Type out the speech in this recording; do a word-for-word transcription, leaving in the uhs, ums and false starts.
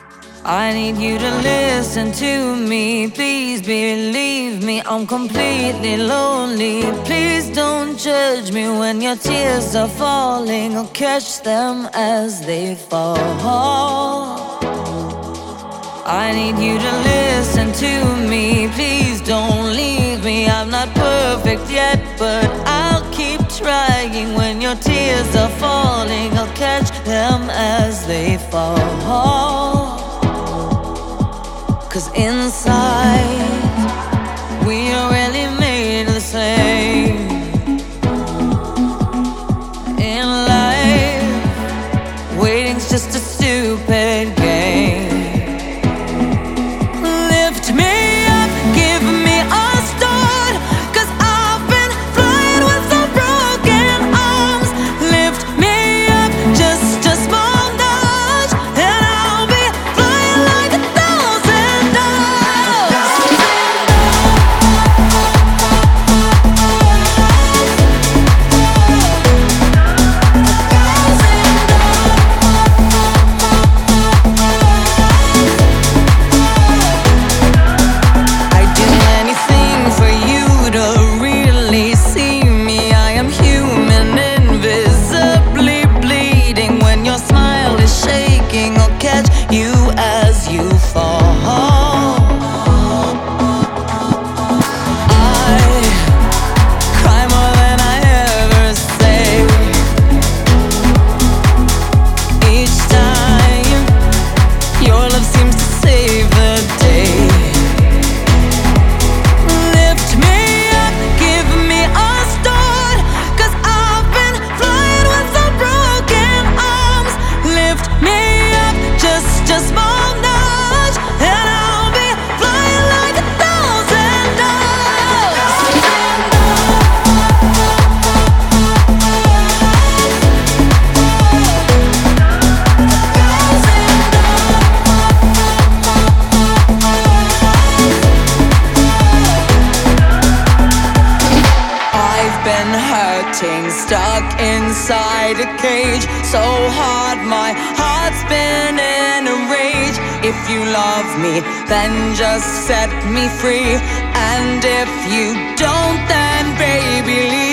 I need you to listen to me. Please believe me, I'm completely lonely. Please don't judge me when your tears are falling. I'll catch them as they fall. I need you to listen to me. Please don't leave me. I'm not perfect yet, but I'll keep trying. When your tears are falling, I'll catch them as they fall. 'Cause inside, we are really made the same. In life, waiting's just a stupid game. Lift me up, give me a start, 'cause I've been flying with some broken arms. Lift me up, just a small nudge, and I'll be flying like a thousand doves. I'd do anything for you to really see me. I am human, invisibly bleeding. When your smile is shaking, I'll catch you as you fall. I cry more than I ever say. Each time your love seems to save the day. Lift me up, give me a start, 'cause I've been flying with some broken arms. Lift me up, just a small nudge, and I'll be flying like a thousand doves. I've been hurting, stuck inside a cage. So hard, my heart's been in a rage. If you love me, then just set me free. And if you don't, then baby, leave.